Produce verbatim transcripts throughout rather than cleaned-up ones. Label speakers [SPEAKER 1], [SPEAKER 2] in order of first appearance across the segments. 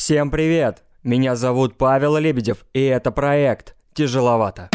[SPEAKER 1] Всем привет! Меня зовут Павел Лебедев, и это проект «Тяжеловато».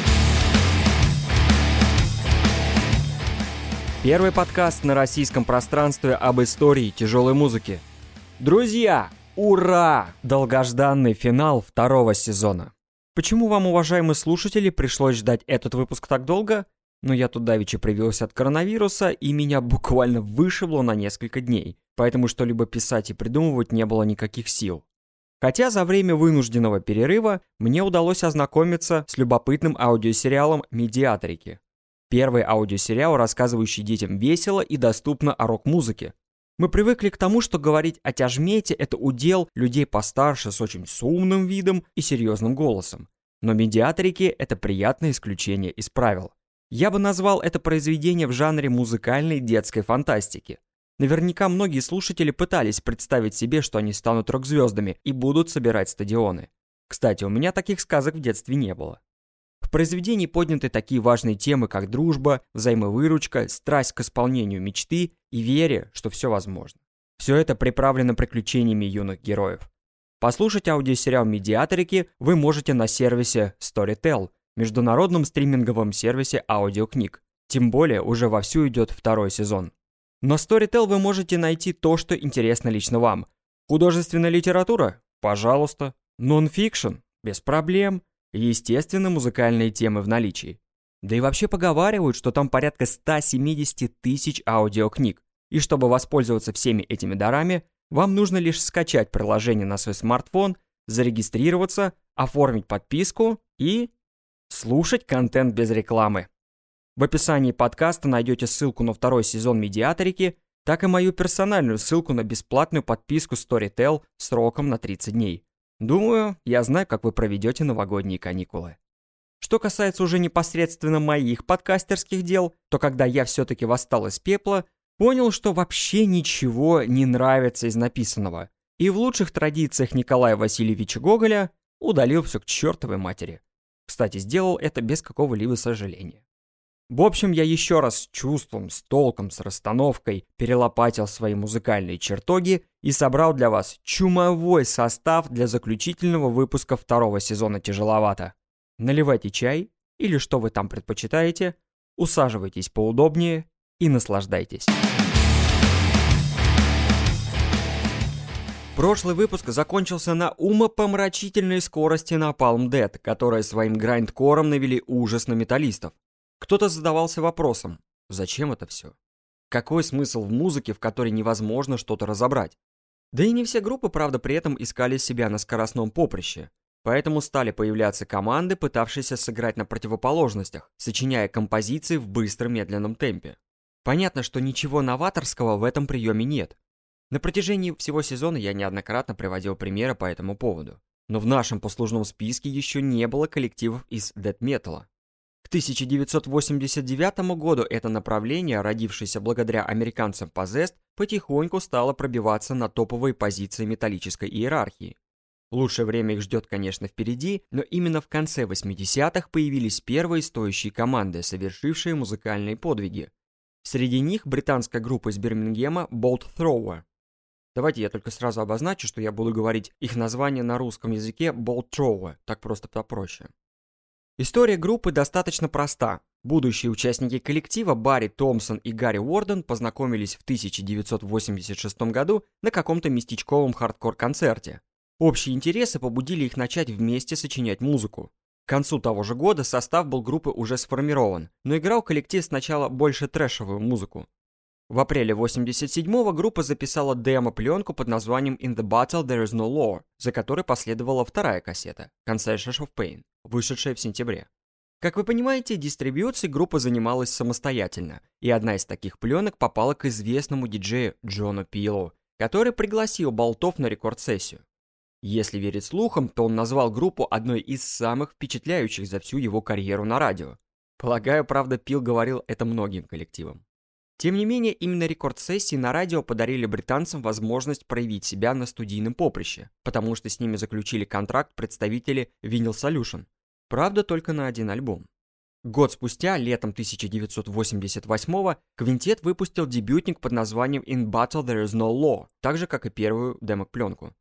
[SPEAKER 1] Первый подкаст на российском пространстве об истории тяжелой музыки. Друзья, ура! Долгожданный финал второго сезона. Почему вам, уважаемые слушатели, пришлось ждать этот выпуск так долго? Ну, я тут давеча привился от коронавируса, и меня буквально вышибло на несколько дней, поэтому что-либо писать и придумывать не было никаких сил. Хотя за время вынужденного перерыва мне удалось ознакомиться с любопытным аудиосериалом «Медиатрики». Первый аудиосериал, рассказывающий детям весело и доступно о рок-музыке. Мы привыкли к тому, что говорить о тяжмете – это удел людей постарше с очень умным видом и серьезным голосом. Но «Медиатрики» – это приятное исключение из правил. Я бы назвал это произведение в жанре музыкальной детской фантастики. Наверняка многие слушатели пытались представить себе, что они станут рок-звездами и будут собирать стадионы. Кстати, у меня таких сказок в детстве не было. В произведении подняты такие важные темы, как дружба, взаимовыручка, страсть к исполнению мечты и вере, что все возможно. Все это приправлено приключениями юных героев. Послушать аудиосериал «Медиатрики» вы можете на сервисе Storytel, международном стриминговом сервисе аудиокниг. Тем более уже вовсю идет второй сезон. На Storytel вы можете найти то, что интересно лично вам. Художественная литература? Пожалуйста. Нон-фикшн? Без проблем. Естественно, музыкальные темы в наличии. Да и вообще поговаривают, что там порядка сто семьдесят тысяч аудиокниг. И чтобы воспользоваться всеми этими дарами, вам нужно лишь скачать приложение на свой смартфон, зарегистрироваться, оформить подписку и слушать контент без рекламы. В описании подкаста найдете ссылку на второй сезон «Медиатрики», так и мою персональную ссылку на бесплатную подписку Storytel сроком на тридцать дней. Думаю, я знаю, как вы проведете новогодние каникулы. Что касается уже непосредственно моих подкастерских дел, то когда я все-таки восстал из пепла, понял, что вообще ничего не нравится из написанного. И в лучших традициях Николая Васильевича Гоголя удалил все к чертовой матери. Кстати, сделал это без какого-либо сожаления. В общем, я еще раз с чувством, с толком, с расстановкой перелопатил свои музыкальные чертоги и собрал для вас чумовой состав для заключительного выпуска второго сезона «Тяжеловато». Наливайте чай, или что вы там предпочитаете, усаживайтесь поудобнее и наслаждайтесь. Прошлый выпуск закончился на умопомрачительной скорости Napalm Death, которые своим грайндкором навели ужас на металлистов. Кто-то задавался вопросом, зачем это все? Какой смысл в музыке, в которой невозможно что-то разобрать? Да и не все группы, правда, при этом искали себя на скоростном поприще. Поэтому стали появляться команды, пытавшиеся сыграть на противоположностях, сочиняя композиции в быстро-медленном темпе. Понятно, что ничего новаторского в этом приеме нет. На протяжении всего сезона я неоднократно приводил примеры по этому поводу. Но в нашем послужном списке еще не было коллективов из дэт-металла. К тысяча девятьсот восемьдесят девятому году это направление, родившееся благодаря американцам Possessed, потихоньку стало пробиваться на топовые позиции металлической иерархии. Лучшее время их ждет, конечно, впереди, но именно в конце восьмидесятых появились первые стоящие команды, совершившие музыкальные подвиги. Среди них британская группа из Бирмингема Bolt Thrower. Давайте я только сразу обозначу, что я буду говорить их название на русском языке Bolt Thrower, так просто попроще. История группы достаточно проста. Будущие участники коллектива Барри Томпсон и Гарри Уорден познакомились в тысяча девятьсот восемьдесят шестом году на каком-то местечковом хардкор-концерте. Общие интересы побудили их начать вместе сочинять музыку. К концу того же года состав был группы уже сформирован, но играл коллектив сначала больше трэшевую музыку. В апреле восемьдесят седьмого группа записала демо-пленку под названием «In the Battle There Is No Law», за которой последовала вторая кассета «Concessions of Pain», вышедшая в сентябре. Как вы понимаете, дистрибьюцией группа занималась самостоятельно, и одна из таких пленок попала к известному диджею Джону Пилу, который пригласил болтов на рекорд-сессию. Если верить слухам, то он назвал группу одной из самых впечатляющих за всю его карьеру на радио. Полагаю, правда, Пил говорил это многим коллективам. Тем не менее, именно рекорд-сессии на радио подарили британцам возможность проявить себя на студийном поприще, потому что с ними заключили контракт представители Vinyl Solution. Правда, только на один альбом. Год спустя, летом тысяча девятьсот восемьдесят восьмого, квинтет выпустил дебютник под названием «In Battle There Is No Law», так же, как и первую демо-пленку.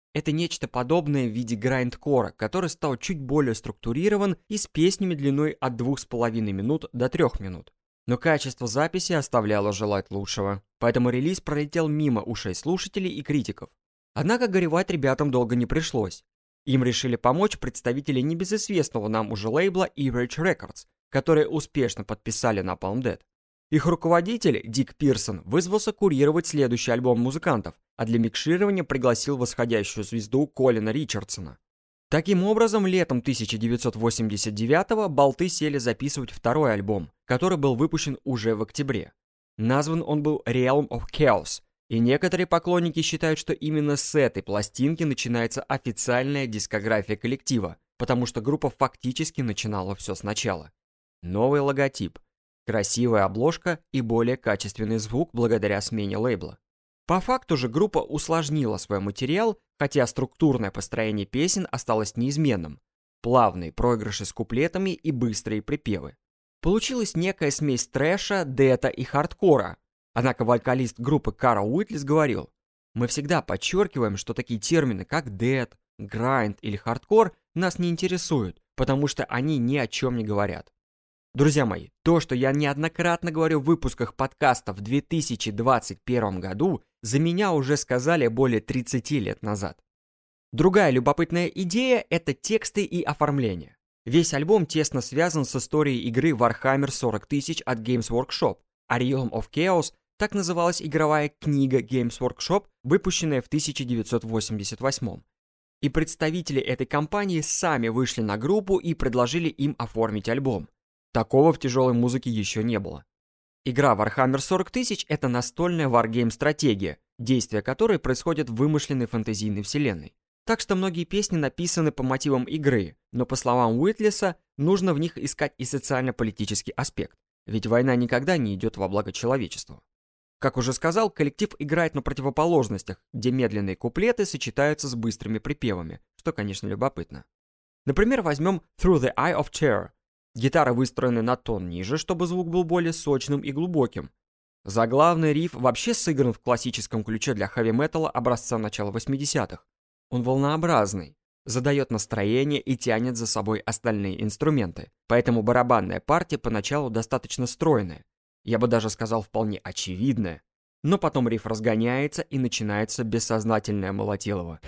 [SPEAKER 1] Это нечто подобное в виде грайндкора, который стал чуть более структурирован и с песнями длиной от двух с половиной минут до трёх минут. Но качество записи оставляло желать лучшего, поэтому релиз пролетел мимо ушей слушателей и критиков. Однако горевать ребятам долго не пришлось. Им решили помочь представители небезызвестного нам уже лейбла Average Records, которые успешно подписали Napalm Death. Их руководитель, Дик Пирсон, вызвался курировать следующий альбом музыкантов, а для микширования пригласил восходящую звезду Колина Ричардсона. Таким образом, летом тысяча девятьсот восемьдесят девятого болты сели записывать второй альбом, который был выпущен уже в октябре. Назван он был Realm of Chaos, и некоторые поклонники считают, что именно с этой пластинки начинается официальная дискография коллектива, потому что группа фактически начинала все сначала. Новый логотип, красивая обложка и более качественный звук благодаря смене лейбла. По факту же группа усложнила свой материал, хотя структурное построение песен осталось неизменным. Плавные проигрыши с куплетами и быстрые припевы. Получилась некая смесь трэша, дэта и хардкора. Однако вокалист группы Карл Уитлис говорил: «Мы всегда подчеркиваем, что такие термины, как дэт, грайнд или хардкор, нас не интересуют, потому что они ни о чем не говорят». Друзья мои, то, что я неоднократно говорю в выпусках подкаста в две тысячи двадцать первом году, за меня уже сказали более тридцати лет назад. Другая любопытная идея – это тексты и оформление. Весь альбом тесно связан с историей игры Warhammer сорок тысяч от Games Workshop, а Realm of Chaos – так называлась игровая книга Games Workshop, выпущенная в тысяча девятьсот восемьдесят восьмом. И представители этой компании сами вышли на группу и предложили им оформить альбом. Такого в тяжелой музыке еще не было. Игра Warhammer сорок тысяч – это настольная варгейм-стратегия, действия которой происходят в вымышленной фэнтезийной вселенной. Так что многие песни написаны по мотивам игры, но по словам Уитлиса, нужно в них искать и социально-политический аспект, ведь война никогда не идет во благо человечеству. Как уже сказал, коллектив играет на противоположностях, где медленные куплеты сочетаются с быстрыми припевами, что, конечно, любопытно. Например, возьмем Through the Eye of Terror. Гитары выстроены на тон ниже, чтобы звук был более сочным и глубоким. Заглавный риф вообще сыгран в классическом ключе для хэви-металла образца начала восьмидесятых. Он волнообразный, задает настроение и тянет за собой остальные инструменты, поэтому барабанная партия поначалу достаточно стройная, я бы даже сказал вполне очевидная, но потом риф разгоняется и начинается бессознательное молотилово.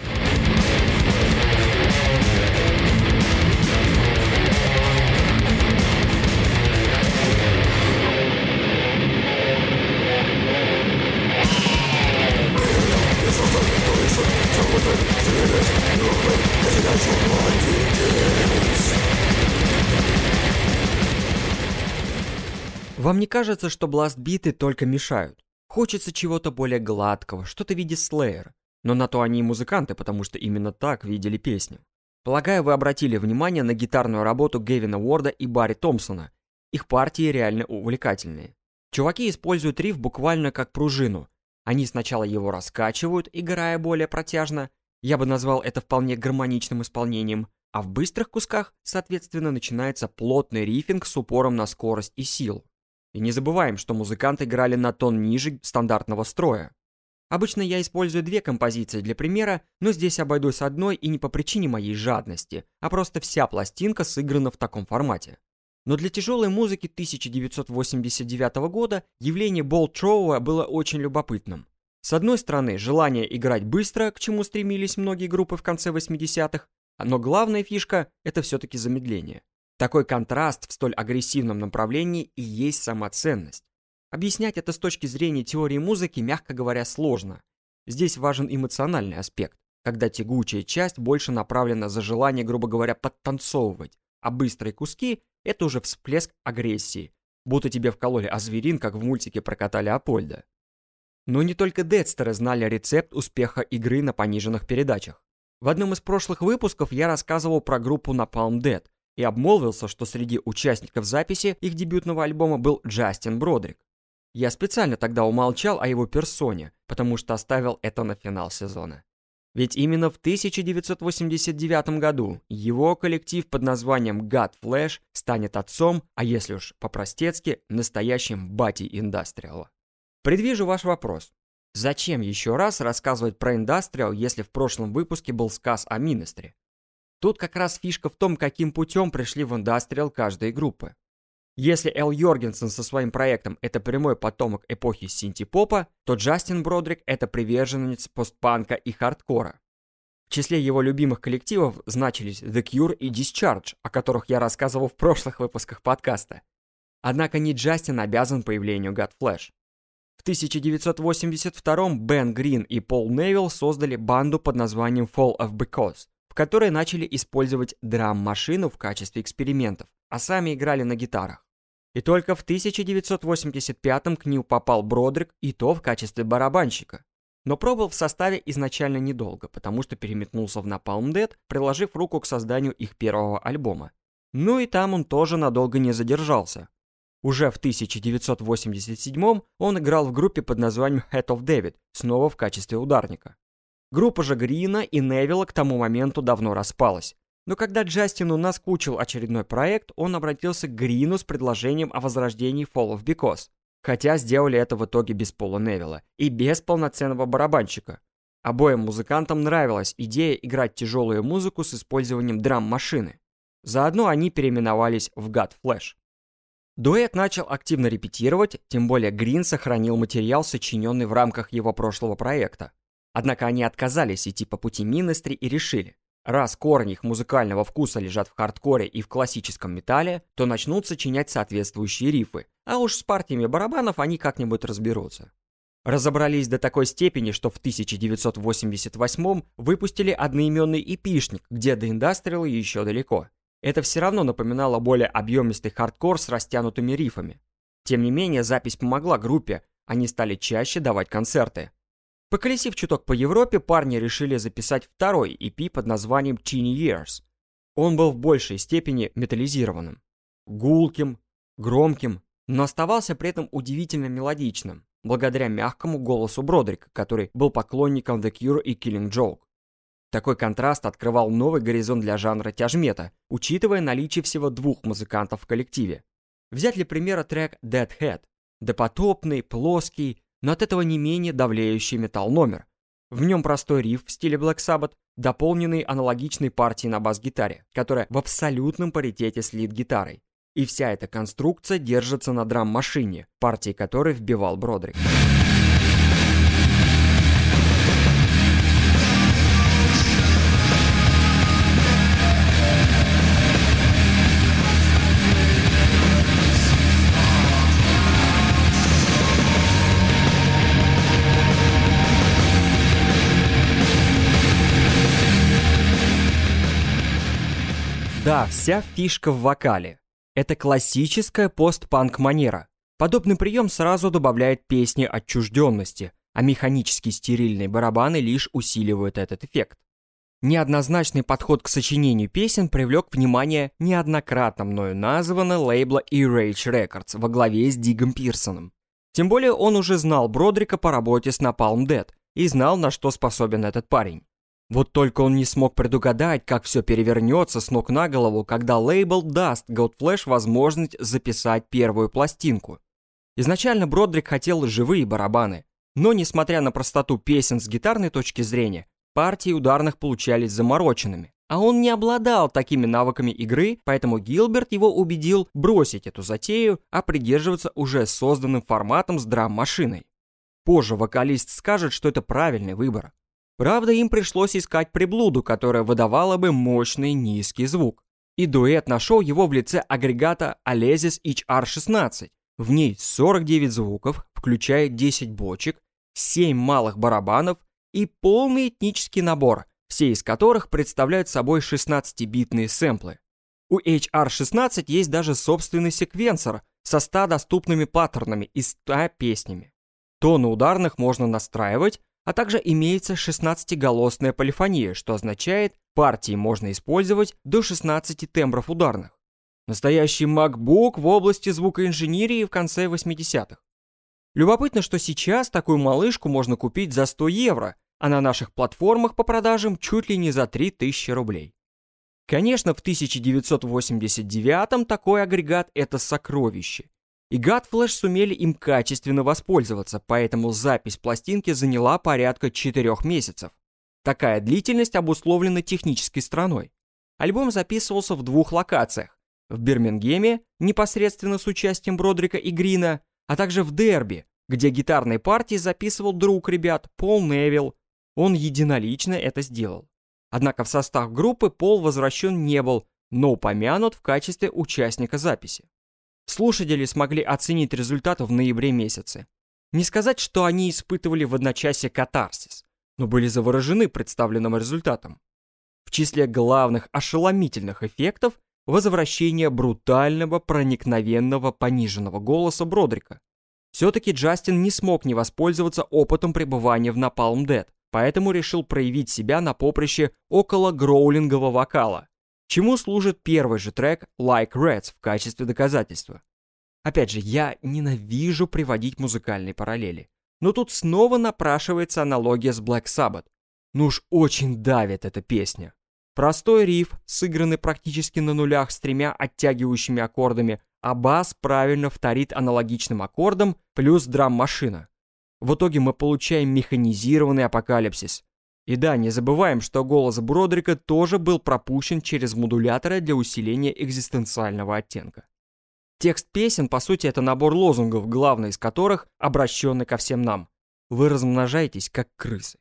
[SPEAKER 1] Вам не кажется, что бласт-биты только мешают? Хочется чего-то более гладкого, что-то в виде Slayer. Но на то они и музыканты, потому что именно так видели песню. Полагаю, вы обратили внимание на гитарную работу Гевина Уорда и Барри Томпсона. Их партии реально увлекательные. Чуваки используют риф буквально как пружину. Они сначала его раскачивают, играя более протяжно. Я бы назвал это вполне гармоничным исполнением. А в быстрых кусках, соответственно, начинается плотный рифинг с упором на скорость и силу. И не забываем, что музыканты играли на тон ниже стандартного строя. Обычно я использую две композиции для примера, но здесь обойдусь одной и не по причине моей жадности, а просто вся пластинка сыграна в таком формате. Но для тяжелой музыки тысяча девятьсот восемьдесят девятого года явление болт-троуа было очень любопытным. С одной стороны, желание играть быстро, к чему стремились многие группы в конце восьмидесятых, но главная фишка – это все-таки замедление. Такой контраст в столь агрессивном направлении и есть сама ценность. Объяснять это с точки зрения теории музыки, мягко говоря, сложно. Здесь важен эмоциональный аспект, когда тягучая часть больше направлена за желание, грубо говоря, подтанцовывать, а быстрые куски – это уже всплеск агрессии, будто тебе вкололи азверин, как в мультике про кота Леопольда. Но не только дедстеры знали рецепт успеха игры на пониженных передачах. В одном из прошлых выпусков я рассказывал про группу Napalm Death, и обмолвился, что среди участников записи их дебютного альбома был Джастин Бродрик. Я специально тогда умолчал о его персоне, потому что оставил это на финал сезона. Ведь именно в тысяча девятьсот восемьдесят девятом году его коллектив под названием God Flash станет отцом, а если уж по-простецки, настоящим батей индастриала. Предвижу ваш вопрос. Зачем еще раз рассказывать про индастриал, если в прошлом выпуске был сказ о Министри? Тут как раз фишка в том, каким путем пришли в индастриал каждой группы. Если Эл Йоргенсен со своим проектом – это прямой потомок эпохи синти-попа, то Джастин Бродрик – это приверженец постпанка и хардкора. В числе его любимых коллективов значились The Cure и Discharge, о которых я рассказывал в прошлых выпусках подкаста. Однако не Джастин обязан появлению Godflesh. В тысяча девятьсот восемьдесят втором Бен Грин и Пол Невилл создали банду под названием Fall of Because, в которой начали использовать драм-машину в качестве экспериментов, а сами играли на гитарах. И только в тысяча девятьсот восемьдесят пятом к ним попал Бродрик, и то в качестве барабанщика. Но пробовал в составе изначально недолго, потому что переметнулся в Napalm Death, приложив руку к созданию их первого альбома. Ну и там он тоже надолго не задержался. Уже в тысяча девятьсот восемьдесят седьмом он играл в группе под названием Head of David, снова в качестве ударника. Группа же Грина и Невилла к тому моменту давно распалась. Но когда Джастину наскучил очередной проект, он обратился к Грину с предложением о возрождении Fall of Because. Хотя сделали это в итоге без Пола Невилла и без полноценного барабанщика. Обоим музыкантам нравилась идея играть тяжелую музыку с использованием драм-машины. Заодно они переименовались в Godflesh. Дуэт начал активно репетировать, тем более Грин сохранил материал, сочиненный в рамках его прошлого проекта. Однако они отказались идти по пути Министри и решили, раз корни их музыкального вкуса лежат в хардкоре и в классическом металле, то начнут сочинять соответствующие рифы, а уж с партиями барабанов они как-нибудь разберутся. Разобрались до такой степени, что в тысяча девятьсот восемьдесят восьмом выпустили одноименный эпишник, где до индастриала еще далеко. Это все равно напоминало более объемистый хардкор с растянутыми рифами. Тем не менее, запись помогла группе, они стали чаще давать концерты. Поколесив чуток по Европе, парни решили записать второй и пи под названием Teeny Years. Он был в большей степени металлизированным, гулким, громким, но оставался при этом удивительно мелодичным, благодаря мягкому голосу Бродрика, который был поклонником The Cure и Killing Joke. Такой контраст открывал новый горизонт для жанра тяжмета, учитывая наличие всего двух музыкантов в коллективе. Взять для примера трек Dead Head, допотопный, плоский, но от этого не менее давлеющий метал-номер. В нем простой риф в стиле Black Sabbath, дополненный аналогичной партией на бас-гитаре, которая в абсолютном паритете с лид-гитарой. И вся эта конструкция держится на драм-машине, партии которой вбивал Бродрик. Да, вся фишка в вокале. Это классическая постпанк-манера. Подобный прием сразу добавляет песне отчужденности, а механически стерильные барабаны лишь усиливают этот эффект. Неоднозначный подход к сочинению песен привлек внимание неоднократно мною названного лейбла E-Rage Records во главе с Дигом Пирсоном. Тем более он уже знал Бродрика по работе с Napalm Death и знал, на что способен этот парень. Вот только он не смог предугадать, как все перевернется с ног на голову, когда лейбл даст Godflesh возможность записать первую пластинку. Изначально Бродрик хотел живые барабаны, но, несмотря на простоту песен с гитарной точки зрения, партии ударных получались замороченными, а он не обладал такими навыками игры, поэтому Гилберт его убедил бросить эту затею, а придерживаться уже созданным форматом с драм-машиной. Позже вокалист скажет, что это правильный выбор. Правда, им пришлось искать приблуду, которая выдавала бы мощный низкий звук. И дуэт нашел его в лице агрегата Alesis эйч ар шестнадцать. В ней сорок девять звуков, включая десять бочек, семь малых барабанов и полный этнический набор, все из которых представляют собой шестнадцатибитные сэмплы. У эйч ар шестнадцать есть даже собственный секвенсор со ста доступными паттернами и ста песнями. Тоны ударных можно настраивать, а также имеется шестнадцатиголосная полифония, что означает, партии можно использовать до шестнадцати тембров ударных. Настоящий MacBook в области звукоинженерии в конце восьмидесятых. Любопытно, что сейчас такую малышку можно купить за сто евро, а на наших платформах по продажам чуть ли не за три тысячи рублей. Конечно, в тысяча девятьсот восемьдесят девятом такой агрегат – это сокровище. И Godflesh сумели им качественно воспользоваться, поэтому запись пластинки заняла порядка четырех месяцев. Такая длительность обусловлена технической стороной. Альбом записывался в двух локациях. В Бирмингеме, непосредственно с участием Бродрика и Грина, а также в Дерби, где гитарные партии записывал друг ребят Пол Невилл. Он единолично это сделал. Однако в состав группы Пол возвращен не был, но упомянут в качестве участника записи. Слушатели смогли оценить результаты в ноябре месяце. Не сказать, что они испытывали в одночасье катарсис, но были заворожены представленным результатом. В числе главных ошеломительных эффектов возвращение брутального, проникновенного, пониженного голоса Бродрика. Все-таки Джастин не смог не воспользоваться опытом пребывания в Napalm Death, поэтому решил проявить себя на поприще около гроулингового вокала, чему служит первый же трек Like Rats в качестве доказательства. Опять же, я ненавижу приводить музыкальные параллели, но тут снова напрашивается аналогия с Black Sabbath. Ну уж очень давит эта песня. Простой риф, сыгранный практически на нулях с тремя оттягивающими аккордами, а бас правильно вторит аналогичным аккордом плюс драм-машина. В итоге мы получаем механизированный апокалипсис. И да, не забываем, что голос Бродрика тоже был пропущен через модуляторы для усиления экзистенциального оттенка. Текст песен, по сути, это набор лозунгов, главный из которых обращенный ко всем нам. Вы размножаетесь, как крысы.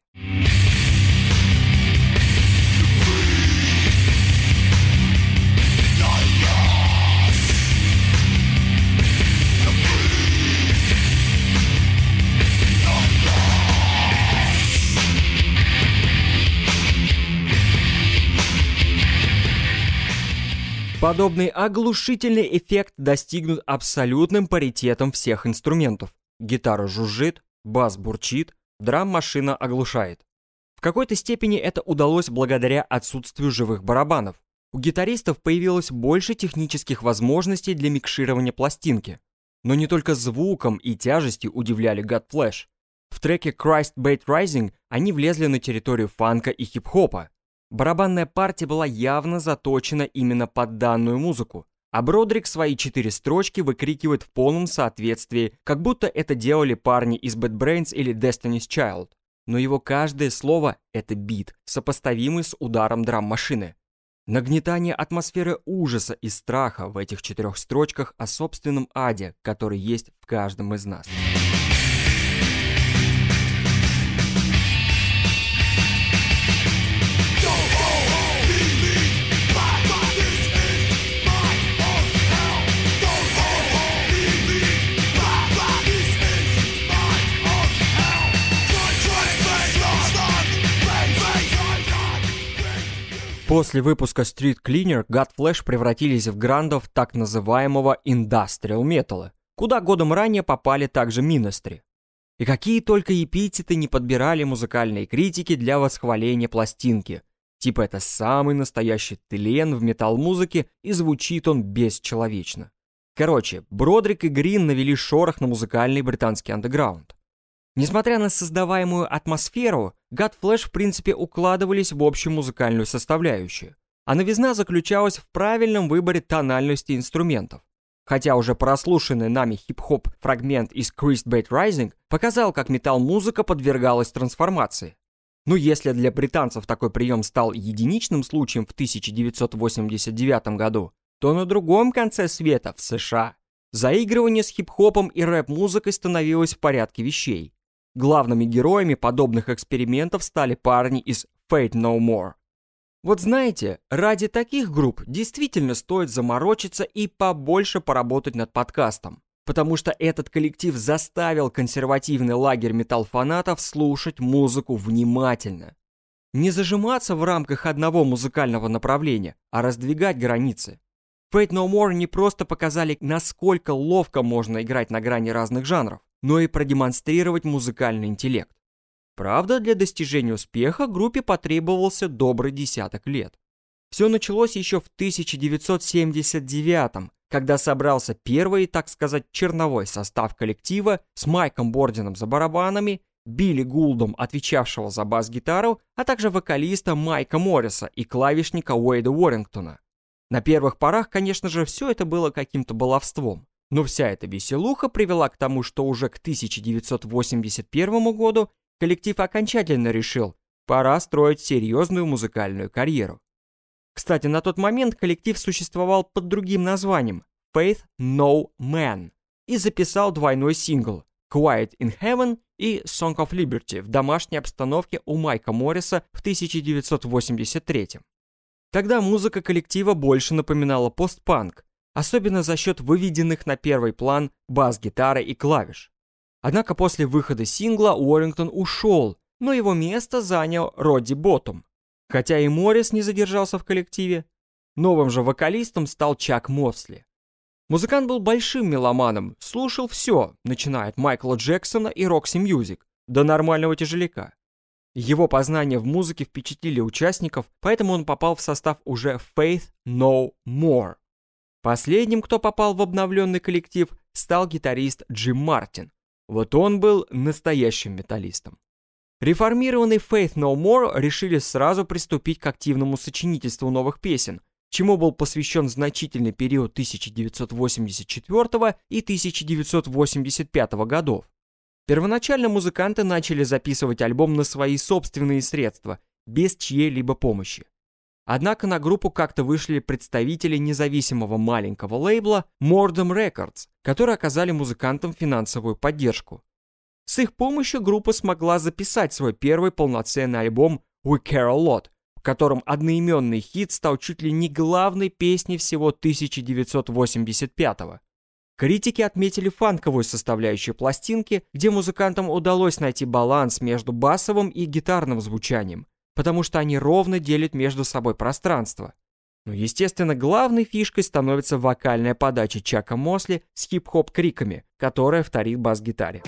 [SPEAKER 1] Подобный оглушительный эффект достигнут абсолютным паритетом всех инструментов. Гитара жужжит, бас бурчит, драм-машина оглушает. В какой-то степени это удалось благодаря отсутствию живых барабанов. У гитаристов появилось больше технических возможностей для микширования пластинки. Но не только звуком и тяжестью удивляли Godflesh. В треке Christ Bait Rising они влезли на территорию фанка и хип-хопа. Барабанная партия была явно заточена именно под данную музыку, а Бродрик свои четыре строчки выкрикивает в полном соответствии, как будто это делали парни из Bad Brains или Destiny's Child. Но его каждое слово — это бит, сопоставимый с ударом драм-машины. Нагнетание атмосферы ужаса и страха в этих четырех строчках о собственном аде, который есть в каждом из нас. После выпуска Street Cleaner Godflesh превратились в грандов так называемого Industrial Metal, куда годом ранее попали также Ministry. И какие только эпитеты не подбирали музыкальные критики для восхваления пластинки. Типа это самый настоящий тлен в метал-музыке, и звучит он бесчеловечно. Короче, Бродрик и Грин навели шорох на музыкальный британский андеграунд. Несмотря на создаваемую атмосферу, Godflesh в принципе укладывались в общую музыкальную составляющую, а новизна заключалась в правильном выборе тональности инструментов. Хотя уже прослушанный нами хип-хоп фрагмент из Christ Bait Rising показал, как метал-музыка подвергалась трансформации. Но если для британцев такой прием стал единичным случаем в тысяча девятьсот восемьдесят девятом году, то на другом конце света, в США, заигрывание с хип-хопом и рэп-музыкой становилось в порядке вещей. Главными героями подобных экспериментов стали парни из Faith No More. Вот знаете, ради таких групп действительно стоит заморочиться и побольше поработать над подкастом, потому что этот коллектив заставил консервативный лагерь метал-фанатов слушать музыку внимательно. Не зажиматься в рамках одного музыкального направления, а раздвигать границы. Faith No More не просто показали, насколько ловко можно играть на грани разных жанров, но и продемонстрировать музыкальный интеллект. Правда, для достижения успеха группе потребовался добрый десяток лет. Все началось еще в тысяча девятьсот семьдесят девятом, когда собрался первый, так сказать, черновой состав коллектива с Майком Бордином за барабанами, Билли Гулдом, отвечавшего за бас-гитару, а также вокалиста Майка Морриса и клавишника Уэйда Уоррингтона. На первых порах, конечно же, все это было каким-то баловством. Но вся эта веселуха привела к тому, что уже к тысяча девятьсот восемьдесят первому году коллектив окончательно решил, пора строить серьезную музыкальную карьеру. Кстати, на тот момент коллектив существовал под другим названием Faith No Man и записал двойной сингл Quiet in Heaven и Song of Liberty в домашней обстановке у Майка Морриса в тысяча девятьсот восемьдесят третьем. Тогда музыка коллектива больше напоминала постпанк, особенно за счет выведенных на первый план бас-гитары и клавиш. Однако после выхода сингла Уоррингтон ушел, но его место занял Родди Боттом. Хотя и Моррис не задержался в коллективе, новым же вокалистом стал Чак Мосли. Музыкант был большим меломаном, слушал все, начиная от Майкла Джексона и Рокси Мьюзик до нормального тяжеляка. Его познания в музыке впечатлили участников, поэтому он попал в состав уже Faith No More. Последним, кто попал в обновленный коллектив, стал гитарист Джим Мартин. Вот он был настоящим металлистом. Реформированный Faith No More решили сразу приступить к активному сочинительству новых песен, чему был посвящен значительный период тысяча девятьсот восемьдесят четвёртого и тысяча девятьсот восемьдесят пятого годов. Первоначально музыканты начали записывать альбом на свои собственные средства, без чьей-либо помощи. Однако на группу как-то вышли представители независимого маленького лейбла Mordem Records, которые оказали музыкантам финансовую поддержку. С их помощью группа смогла записать свой первый полноценный альбом We Care a Lot, в котором одноименный хит стал чуть ли не главной песней всего тысяча девятьсот восемьдесят пятого. Критики отметили фанковую составляющую пластинки, где музыкантам удалось найти баланс между басовым и гитарным звучанием, потому что они ровно делят между собой пространство. Но, естественно, главной фишкой становится вокальная подача Чака Мосли с хип-хоп криками, которая вторит бас-гитаре.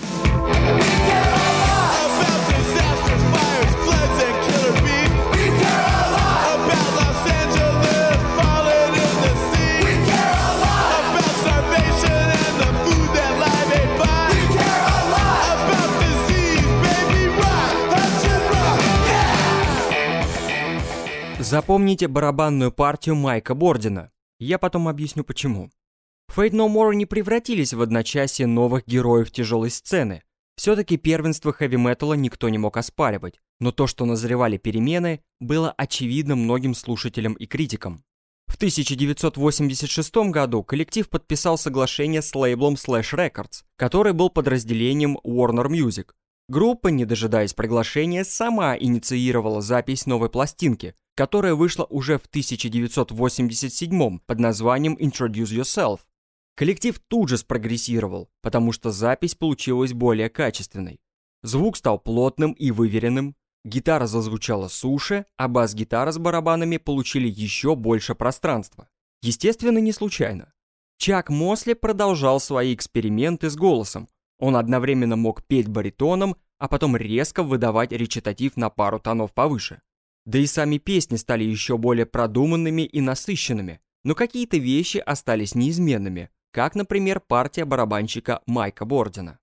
[SPEAKER 1] Запомните барабанную партию Майка Бордина. Я потом объясню почему. Faith No More не превратились в одночасье новых героев тяжелой сцены. Все-таки первенство хэви-металла никто не мог оспаривать, но то, что назревали перемены, было очевидно многим слушателям и критикам. В тысяча девятьсот восемьдесят шестом году коллектив подписал соглашение с лейблом Slash Records, который был подразделением Warner Music. Группа, не дожидаясь приглашения, сама инициировала запись новой пластинки, которая вышла уже в тысяча девятьсот восемьдесят седьмом под названием Introduce Yourself. Коллектив тут же спрогрессировал, потому что запись получилась более качественной. Звук стал плотным и выверенным, гитара зазвучала суше, а бас-гитара с барабанами получили еще больше пространства. Естественно, не случайно. Чак Мосли продолжал свои эксперименты с голосом. Он одновременно мог петь баритоном, а потом резко выдавать речитатив на пару тонов повыше. Да и сами песни стали еще более продуманными и насыщенными, но какие-то вещи остались неизменными, как, например, партия барабанщика Майка Бордина.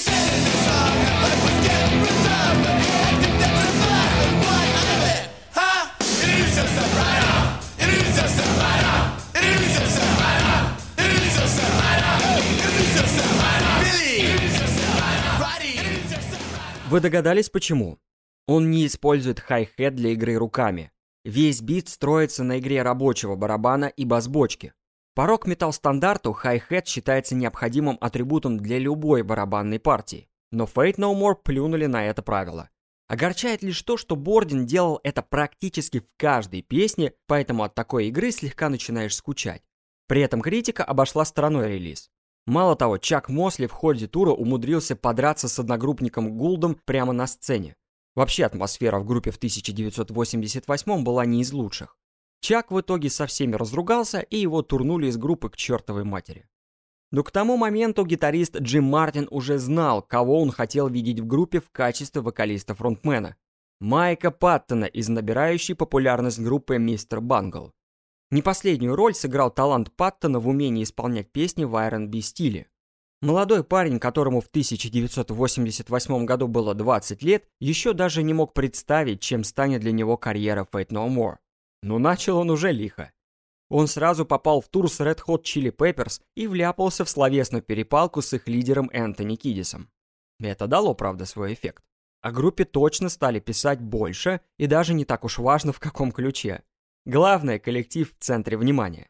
[SPEAKER 1] Вы догадались, почему? Он не использует хай-хет для игры руками. Весь бит строится на игре рабочего барабана и бас-бочки. По рок-метал-стандарту хай-хет считается необходимым атрибутом для любой барабанной партии, но Faith No More плюнули на это правило. Огорчает лишь то, что Бордин делал это практически в каждой песне, поэтому от такой игры слегка начинаешь скучать. При этом критика обошла стороной релиз. Мало того, Чак Мосли в ходе тура умудрился подраться с одногруппником Гулдом прямо на сцене. Вообще атмосфера в группе в тысяча девятьсот восемьдесят восьмом была не из лучших. Чак в итоге со всеми разругался, и его турнули из группы к чертовой матери. Но к тому моменту гитарист Джим Мартин уже знал, кого он хотел видеть в группе в качестве вокалиста-фронтмена. Майка Паттона из набирающей популярность группы мистер Бангл. Не последнюю роль сыграл талант Паттона в умении исполнять песни в ар энд би стиле. Молодой парень, которому в тысяча девятьсот восемьдесят восьмом году было двадцать лет, еще даже не мог представить, чем станет для него карьера Faith No More. Но начал он уже лихо. Он сразу попал в тур с Red Hot Chili Peppers и вляпался в словесную перепалку с их лидером Энтони Кидисом. Это дало, правда, свой эффект. О группе точно стали писать больше, и даже не так уж важно, в каком ключе. Главное, коллектив в центре внимания.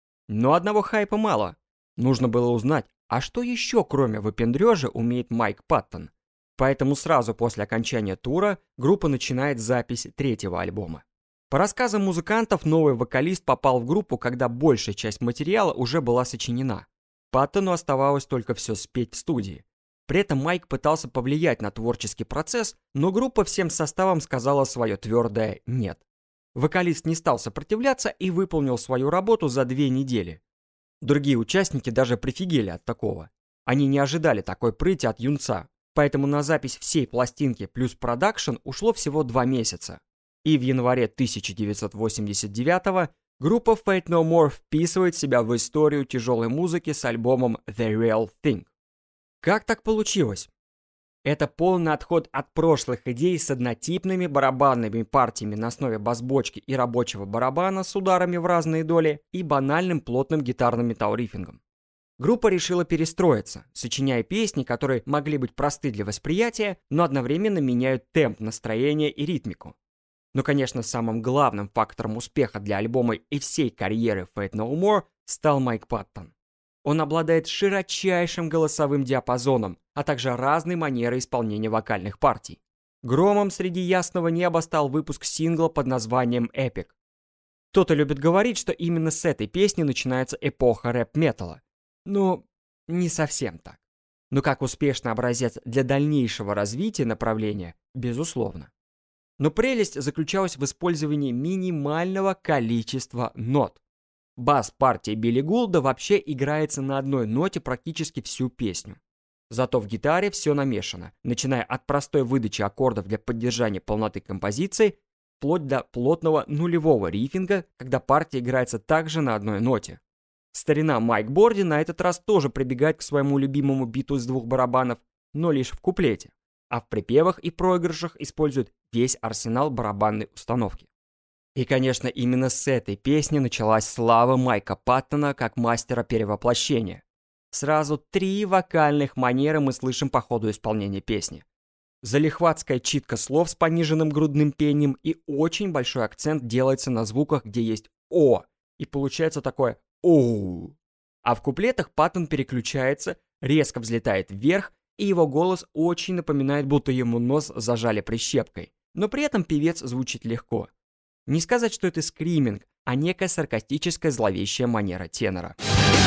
[SPEAKER 1] Но одного хайпа мало. Нужно было узнать, а что еще, кроме выпендрежа, умеет Майк Паттон. Поэтому сразу после окончания тура группа начинает запись третьего альбома. По рассказам музыкантов, новый вокалист попал в группу, когда большая часть материала уже была сочинена. Паттону оставалось только все спеть в студии. При этом Майк пытался повлиять на творческий процесс, но группа всем составом сказала свое твердое «нет». Вокалист не стал сопротивляться и выполнил свою работу за две недели. Другие участники даже прифигели от такого. Они не ожидали такой прыти от юнца, поэтому на запись всей пластинки плюс продакшн ушло всего два месяца. И в январе тысяча девятьсот восемьдесят девятого группа Faith No More вписывает себя в историю тяжелой музыки с альбомом The Real Thing. Как так получилось? Это полный отход от прошлых идей с однотипными барабанными партиями на основе бас-бочки и рабочего барабана с ударами в разные доли и банальным плотным гитарным метал-риффингом. Группа решила перестроиться, сочиняя песни, которые могли быть просты для восприятия, но одновременно меняют темп, настроение и ритмику. Но, конечно, самым главным фактором успеха для альбома и всей карьеры Faith No More стал Майк Паттон. Он обладает широчайшим голосовым диапазоном, а также разной манерой исполнения вокальных партий. Громом среди ясного неба стал выпуск сингла под названием «Epic». Кто-то любит говорить, что именно с этой песни начинается эпоха рэп-металла. Ну, не совсем так. Но как успешный образец для дальнейшего развития направления, безусловно. Но прелесть заключалась в использовании минимального количества нот. Бас-партия Билли Гулда вообще играется на одной ноте практически всю песню. Зато в гитаре все намешано, начиная от простой выдачи аккордов для поддержания полноты композиции, вплоть до плотного нулевого риффинга, когда партия играется также на одной ноте. Старина Майк Борди на этот раз тоже прибегает к своему любимому биту из двух барабанов, но лишь в куплете, а в припевах и проигрышах использует весь арсенал барабанной установки. И, конечно, именно с этой песни началась слава Майка Паттона как мастера перевоплощения. Сразу три вокальных манеры мы слышим по ходу исполнения песни. Залихватская читка слов с пониженным грудным пением и очень большой акцент делается на звуках, где есть «о», и получается такое «оу». А в куплетах Паттон переключается, резко взлетает вверх, и его голос очень напоминает, будто ему нос зажали прищепкой. Но при этом певец звучит легко. Не сказать, что это скриминг, а некая саркастическая зловещая манера тенора.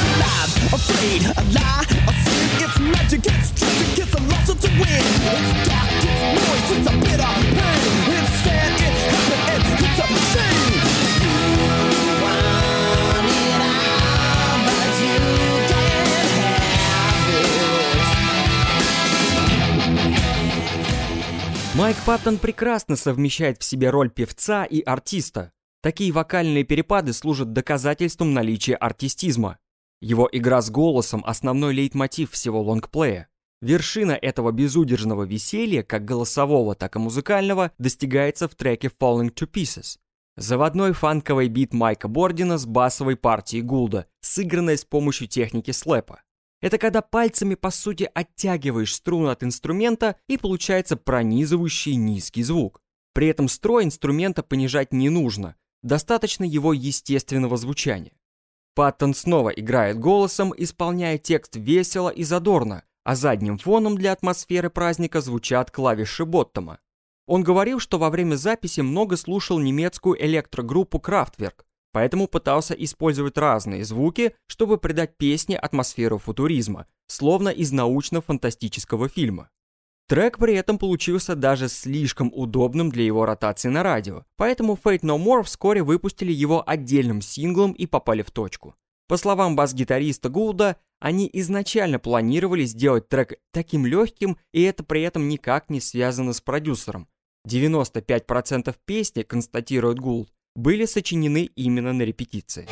[SPEAKER 1] Майк Паттон прекрасно совмещает в себе роль певца и артиста. Такие вокальные перепады служат доказательством наличия артистизма. Его игра с голосом – основной лейтмотив всего лонгплея. Вершина этого безудержного веселья, как голосового, так и музыкального, достигается в треке «Falling to Pieces». Заводной фанковый бит Майка Бордина с басовой партией Гулда, сыгранной с помощью техники слэпа. Это когда пальцами, по сути, оттягиваешь струну от инструмента и получается пронизывающий низкий звук. При этом строй инструмента понижать не нужно, достаточно его естественного звучания. Паттон снова играет голосом, исполняя текст весело и задорно, а задним фоном для атмосферы праздника звучат клавиши Боттома. Он говорил, что во время записи много слушал немецкую электрогруппу Kraftwerk, поэтому пытался использовать разные звуки, чтобы придать песне атмосферу футуризма, словно из научно-фантастического фильма. Трек при этом получился даже слишком удобным для его ротации на радио, поэтому Faith No More вскоре выпустили его отдельным синглом и попали в точку. По словам бас-гитариста Гулда, они изначально планировали сделать трек таким легким, и это при этом никак не связано с продюсером. девяносто пять процентов песни, констатирует Гулд, были сочинены именно на репетиции.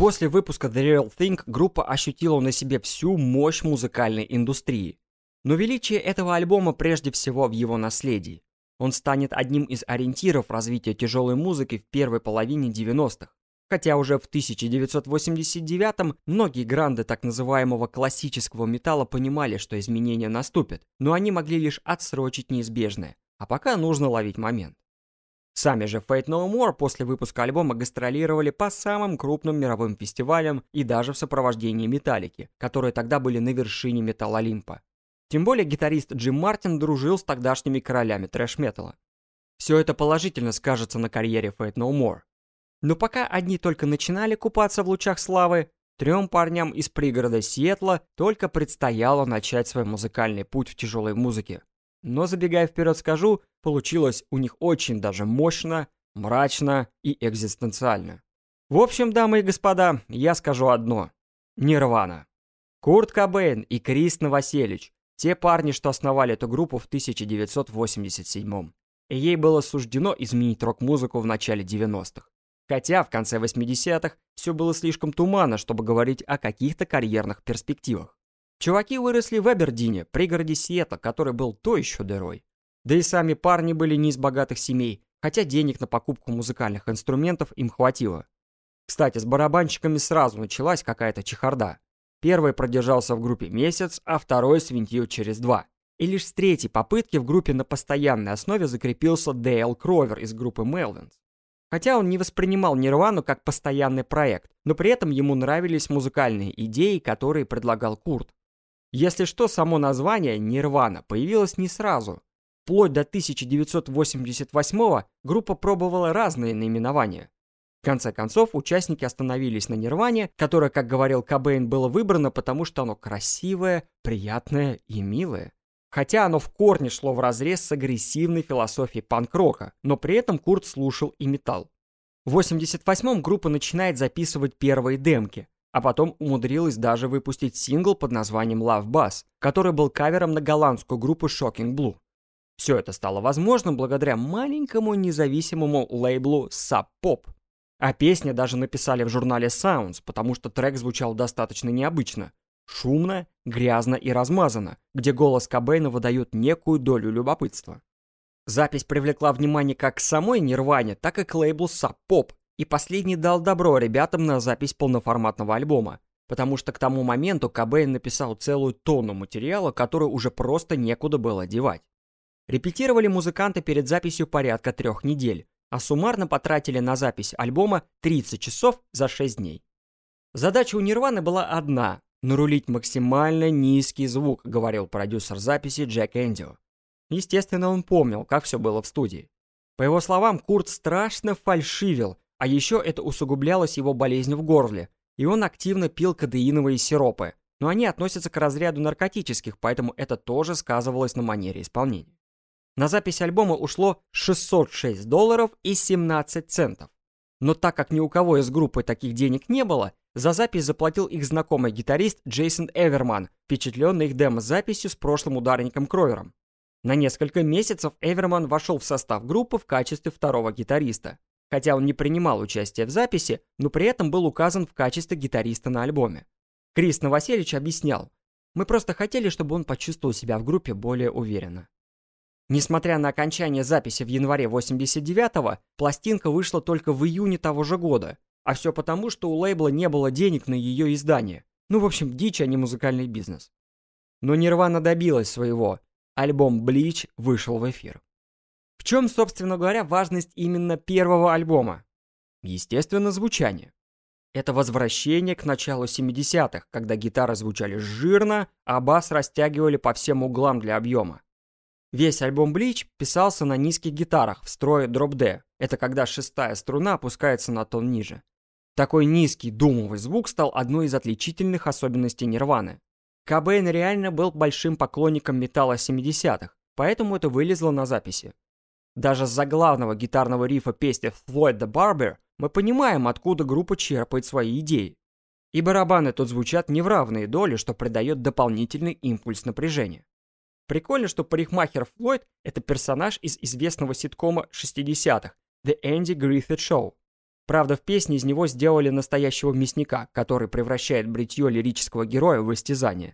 [SPEAKER 1] После выпуска The Real Thing группа ощутила на себе всю мощь музыкальной индустрии. Но величие этого альбома прежде всего в его наследии. Он станет одним из ориентиров развития тяжелой музыки в первой половине девяностых. Хотя уже в тысяча девятьсот восемьдесят девятом многие гранды так называемого классического металла понимали, что изменения наступят, но они могли лишь отсрочить неизбежное, а пока нужно ловить момент. Сами же Faith No More после выпуска альбома гастролировали по самым крупным мировым фестивалям и даже в сопровождении Металлики, которые тогда были на вершине металл-олимпа. Тем более гитарист Джим Мартин дружил с тогдашними королями трэш-металла. Все это положительно скажется на карьере Faith No More. Но пока одни только начинали купаться в лучах славы, трем парням из пригорода Сиэтла только предстояло начать свой музыкальный путь в тяжелой музыке. Но, забегая вперед, скажу, получилось у них очень даже мощно, мрачно и экзистенциально. В общем, дамы и господа, я скажу одно. Нирвана. Курт Кобейн и Крис Новоселич, те парни, что основали эту группу в тысяча девятьсот восемьдесят седьмом. И ей было суждено изменить рок-музыку в начале девяностых. Хотя в конце восьмидесятых все было слишком туманно, чтобы говорить о каких-то карьерных перспективах. Чуваки выросли в Эбердине, пригороде Сиэтла, который был то еще дырой. Да и сами парни были не из богатых семей, хотя денег на покупку музыкальных инструментов им хватило. Кстати, с барабанщиками сразу началась какая-то чехарда. Первый продержался в группе месяц, а второй свинтил через два. И лишь с третьей попытки в группе на постоянной основе закрепился Дейл Кровер из группы Melvins. Хотя он не воспринимал Нирвану как постоянный проект, но при этом ему нравились музыкальные идеи, которые предлагал Курт. Если что, само название «Нирвана» появилось не сразу. Вплоть до тысяча девятьсот восемьдесят восьмого группа пробовала разные наименования. В конце концов, участники остановились на Нирване, которое, как говорил Кобейн, было выбрано, потому что оно красивое, приятное и милое. Хотя оно в корне шло вразрез с агрессивной философией панк-рока, но при этом Курт слушал и металл. В восемьдесят восьмом группа начинает записывать первые демки, а потом умудрилась даже выпустить сингл под названием Love Buzz, который был кавером на голландскую группу Shocking Blue. Все это стало возможным благодаря маленькому независимому лейблу Sub Pop. А песни даже написали в журнале Sounds, потому что трек звучал достаточно необычно. Шумно, грязно и размазано, где голос Кобейна выдает некую долю любопытства. Запись привлекла внимание как к самой Нирване, так и к лейблу Sub Pop, и последний дал добро ребятам на запись полноформатного альбома, потому что к тому моменту Кобейн написал целую тонну материала, который уже просто некуда было девать. Репетировали музыканты перед записью порядка трех недель, а суммарно потратили на запись альбома тридцать часов за шесть дней. Задача у Нирваны была одна – нарулить максимально низкий звук, говорил продюсер записи Джек Эндио. Естественно, он помнил, как все было в студии. По его словам, Курт страшно фальшивил, а еще это усугублялось его болезнью в горле, и он активно пил кадеиновые сиропы, но они относятся к разряду наркотических, поэтому это тоже сказывалось на манере исполнения. На запись альбома ушло шестьсот шесть долларов и семнадцать центов. Но так как ни у кого из группы таких денег не было, за запись заплатил их знакомый гитарист Джейсон Эверман, впечатленный их демо-записью с прошлым ударником Кровером. На несколько месяцев Эверман вошел в состав группы в качестве второго гитариста. Хотя он не принимал участия в записи, но при этом был указан в качестве гитариста на альбоме. Крис Новоселич объяснял: «Мы просто хотели, чтобы он почувствовал себя в группе более уверенно». Несмотря на окончание записи в январе восемьдесят девятого, пластинка вышла только в июне того же года, а все потому, что у лейбла не было денег на ее издание. Ну, в общем, дичь, а не музыкальный бизнес. Но Нирвана добилась своего. Альбом Bleach вышел в эфир. В чем, собственно говоря, важность именно первого альбома? Естественно, звучание. Это возвращение к началу семидесятых, когда гитары звучали жирно, а бас растягивали по всем углам для объема. Весь альбом Bleach писался на низких гитарах в строе дроп-D. Это когда шестая струна опускается на тон ниже. Такой низкий думовый звук стал одной из отличительных особенностей Нирваны. Кобейн реально был большим поклонником металла семидесятых, поэтому это вылезло на записи. Даже с заглавного гитарного рифа песни Floyd the Barber мы понимаем, откуда группа черпает свои идеи. И барабаны тут звучат не в равные доли, что придает дополнительный импульс напряжения. Прикольно, что парикмахер Флойд – это персонаж из известного ситкома шестидесятых The Andy Griffith Show. Правда, в песне из него сделали настоящего мясника, который превращает бритье лирического героя в истязание.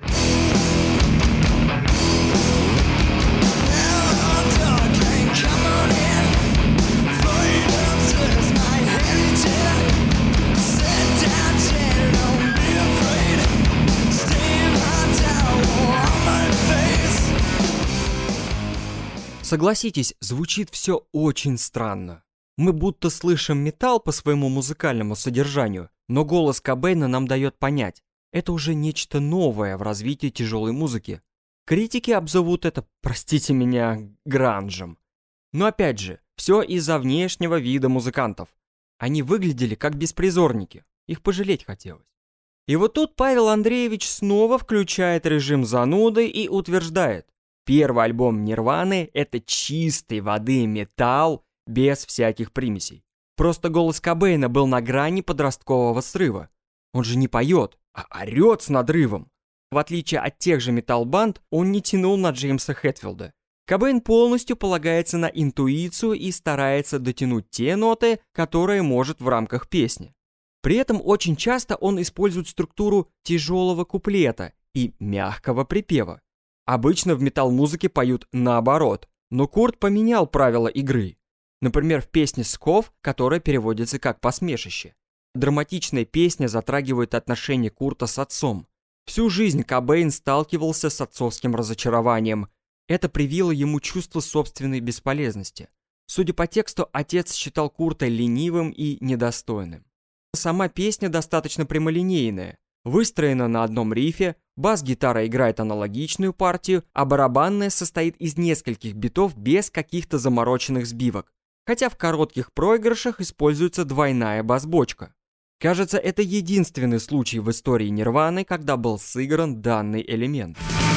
[SPEAKER 1] Согласитесь, звучит все очень странно. Мы будто слышим металл по своему музыкальному содержанию, но голос Кобейна нам дает понять, это уже нечто новое в развитии тяжелой музыки. Критики обзовут это, простите меня, гранжем. Но опять же, все из-за внешнего вида музыкантов. Они выглядели как беспризорники, их пожалеть хотелось. И вот тут Павел Андреевич снова включает режим зануды и утверждает, первый альбом Нирваны — это чистой воды металл без всяких примесей. Просто голос Кобейна был на грани подросткового срыва. Он же не поет, а орет с надрывом. В отличие от тех же метал-банд, он не тянул на Джеймса Хэтфилда. Кобейн полностью полагается на интуицию и старается дотянуть те ноты, которые может в рамках песни. При этом очень часто он использует структуру тяжелого куплета и мягкого припева. Обычно в метал-музыке поют наоборот, но Курт поменял правила игры. Например, в песне «Сков», которая переводится как «посмешище». Драматичная песня затрагивает отношения Курта с отцом. Всю жизнь Кобейн сталкивался с отцовским разочарованием. Это привило ему чувство собственной бесполезности. Судя по тексту, отец считал Курта ленивым и недостойным. Сама песня достаточно прямолинейная. Выстроена на одном рифе, бас-гитара играет аналогичную партию, а барабанная состоит из нескольких битов без каких-то замороченных сбивок, хотя в коротких проигрышах используется двойная бас-бочка. Кажется, это единственный случай в истории Нирваны, когда был сыгран данный элемент.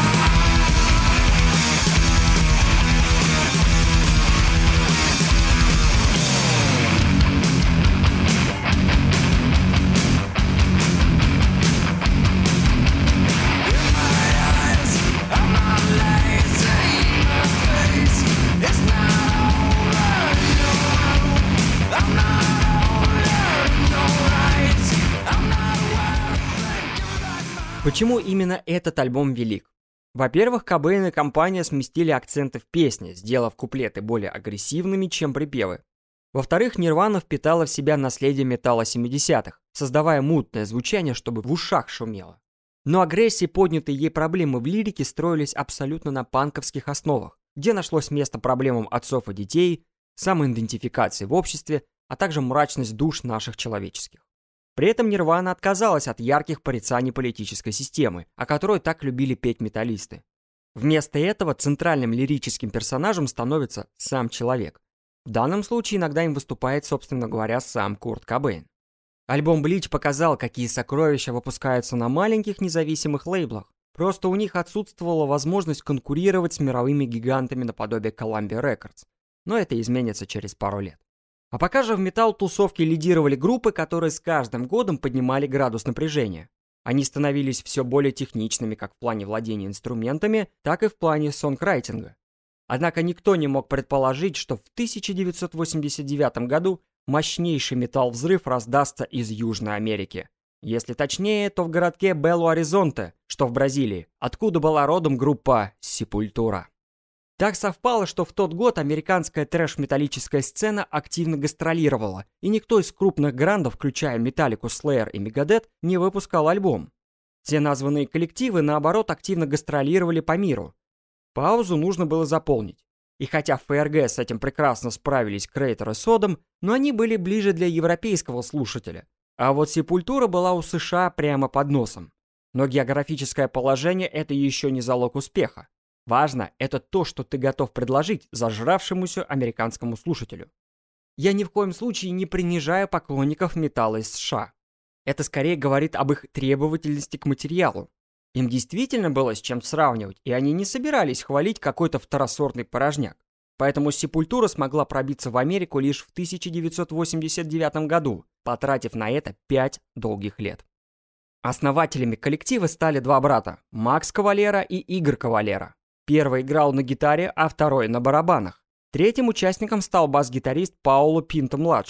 [SPEAKER 1] Почему именно этот альбом велик? Во-первых, Кобейн и компания сместили акценты в песне, сделав куплеты более агрессивными, чем припевы. Во-вторых, Нирвана впитала в себя наследие металла семидесятых, создавая мутное звучание, чтобы в ушах шумело. Но агрессия и поднятые ей проблемы в лирике строились абсолютно на панковских основах, где нашлось место проблемам отцов и детей, самоидентификации в обществе, а также мрачность душ наших человеческих. При этом Нирвана отказалась от ярких порицаний политической системы, о которой так любили петь металлисты. Вместо этого центральным лирическим персонажем становится сам человек. В данном случае иногда им выступает, собственно говоря, сам Курт Кобейн. Альбом Bleach показал, какие сокровища выпускаются на маленьких независимых лейблах. Просто у них отсутствовала возможность конкурировать с мировыми гигантами наподобие Columbia Records. Но это изменится через пару лет. А пока же в металл-тусовке лидировали группы, которые с каждым годом поднимали градус напряжения. Они становились все более техничными как в плане владения инструментами, так и в плане сонграйтинга. Однако никто не мог предположить, что в тысяча девятьсот восемьдесят девятом году мощнейший металл-взрыв раздастся из Южной Америки. Если точнее, то в городке Белу-Оризонте, что в Бразилии, откуда была родом группа Sepultura. Так совпало, что в тот год американская трэш-металлическая сцена активно гастролировала, и никто из крупных грандов, включая Металлику, Slayer и Megadeth, не выпускал альбом. Все названные коллективы, наоборот, активно гастролировали по миру. Паузу нужно было заполнить. И хотя в ФРГ с этим прекрасно справились Крейтор и Содом, но они были ближе для европейского слушателя. А вот Sepultura была у США прямо под носом. Но географическое положение – это еще не залог успеха. Важно – это то, что ты готов предложить зажравшемуся американскому слушателю. Я ни в коем случае не принижаю поклонников металла из США. Это скорее говорит об их требовательности к материалу. Им действительно было с чем сравнивать, и они не собирались хвалить какой-то второсортный порожняк. Поэтому Sepultura смогла пробиться в Америку лишь в тысяча девятьсот восемьдесят девятом году, потратив на это пять долгих лет. Основателями коллектива стали два брата – Макс Кавалера и Игорь Кавалера. Первый играл на гитаре, а второй на барабанах. Третьим участником стал бас-гитарист Пауло Пинто-младший.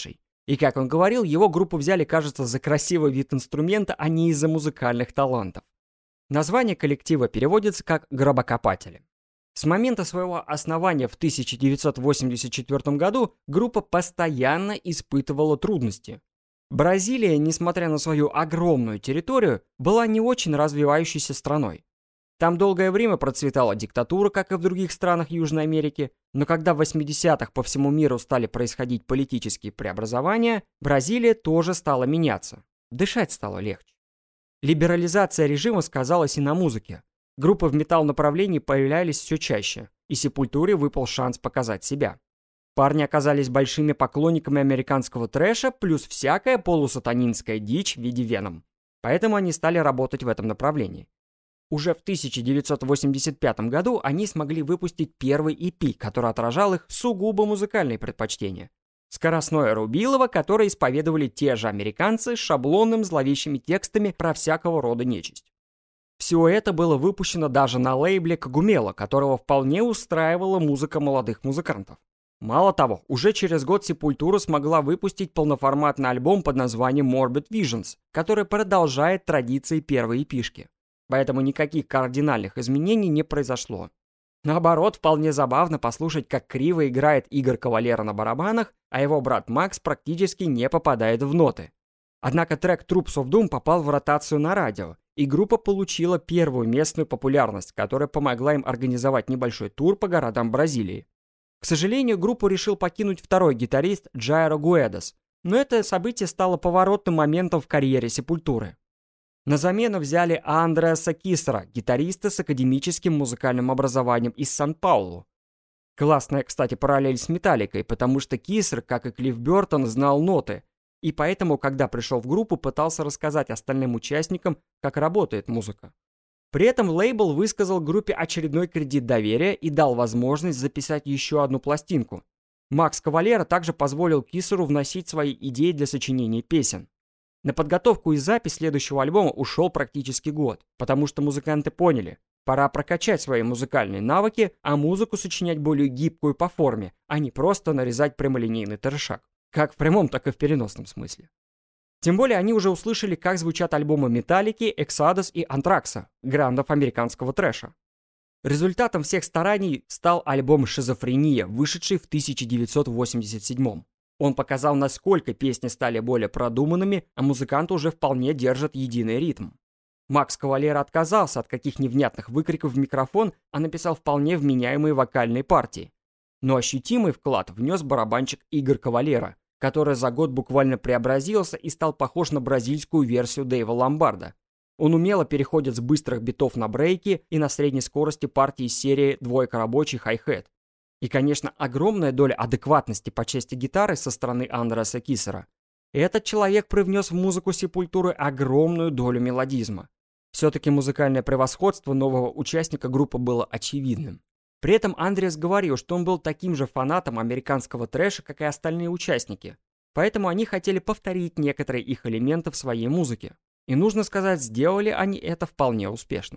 [SPEAKER 1] И, как он говорил, его группу взяли, кажется, за красивый вид инструмента, а не из-за музыкальных талантов. Название коллектива переводится как «гробокопатели». С момента своего основания в тысяча девятьсот восемьдесят четвёртом году группа постоянно испытывала трудности. Бразилия, несмотря на свою огромную территорию, была не очень развивающейся страной. Там долгое время процветала диктатура, как и в других странах Южной Америки, но когда в восьмидесятых по всему миру стали происходить политические преобразования, Бразилия тоже стала меняться. Дышать стало легче. Либерализация режима сказалась и на музыке. Группы в метал-направлении появлялись все чаще, и Сепультуре выпал шанс показать себя. Парни оказались большими поклонниками американского трэша, плюс всякая полусатанинская дичь в виде Веном. Поэтому они стали работать в этом направлении. Уже в тысяча девятьсот восемьдесят пятом году они смогли выпустить первый и пи, который отражал их сугубо музыкальные предпочтения. Скоростное рубилово, которое исповедовали те же американцы с шаблонным зловещими текстами про всякого рода нечисть. Все это было выпущено даже на лейбле Когумело, которого вполне устраивала музыка молодых музыкантов. Мало того, уже через год Сепультура смогла выпустить полноформатный альбом под названием Morbid Visions, который продолжает традиции первой эпишки. Поэтому никаких кардинальных изменений не произошло. Наоборот, вполне забавно послушать, как криво играет Игорь Кавалера на барабанах, а его брат Макс практически не попадает в ноты. Однако трек Troops of Doom попал в ротацию на радио, и группа получила первую местную популярность, которая помогла им организовать небольшой тур по городам Бразилии. К сожалению, группу решил покинуть второй гитарист Джайро Гуэдас, но это событие стало поворотным моментом в карьере Сепультуры. На замену взяли Андреаса Кисера, гитариста с академическим музыкальным образованием из Сан-Паулу. Классная, кстати, параллель с Металликой, потому что Кисер, как и Клифф Бёртон, знал ноты, и поэтому, когда пришел в группу, пытался рассказать остальным участникам, как работает музыка. При этом лейбл высказал группе очередной кредит доверия и дал возможность записать еще одну пластинку. Макс Кавалера также позволил Кисеру вносить свои идеи для сочинения песен. На подготовку и запись следующего альбома ушел практически год, потому что музыканты поняли, пора прокачать свои музыкальные навыки, а музыку сочинять более гибкую по форме, а не просто нарезать прямолинейный трешак. Как в прямом, так и в переносном смысле. Тем более они уже услышали, как звучат альбомы Металлики, Exodus и Антракса, грандов американского трэша. Результатом всех стараний стал альбом «Шизофрения», вышедший в тысяча девятьсот восемьдесят седьмом. Он показал, насколько песни стали более продуманными, а музыканты уже вполне держат единый ритм. Макс Кавалера отказался от каких невнятных выкриков в микрофон, а написал вполне вменяемые вокальные партии. Но ощутимый вклад внес барабанщик Игорь Кавалера, который за год буквально преобразился и стал похож на бразильскую версию Дэйва Ломбарда. Он умело переходит с быстрых битов на брейки и на средней скорости партии из серии «Двойка рабочий хай-хет». И, конечно, огромная доля адекватности по части гитары со стороны Андреаса Кисера. Этот человек привнес в музыку Сепультуры огромную долю мелодизма. Все-таки музыкальное превосходство нового участника группы было очевидным. При этом Андреас говорил, что он был таким же фанатом американского трэша, как и остальные участники. Поэтому они хотели повторить некоторые их элементы в своей музыке. И нужно сказать, сделали они это вполне успешно.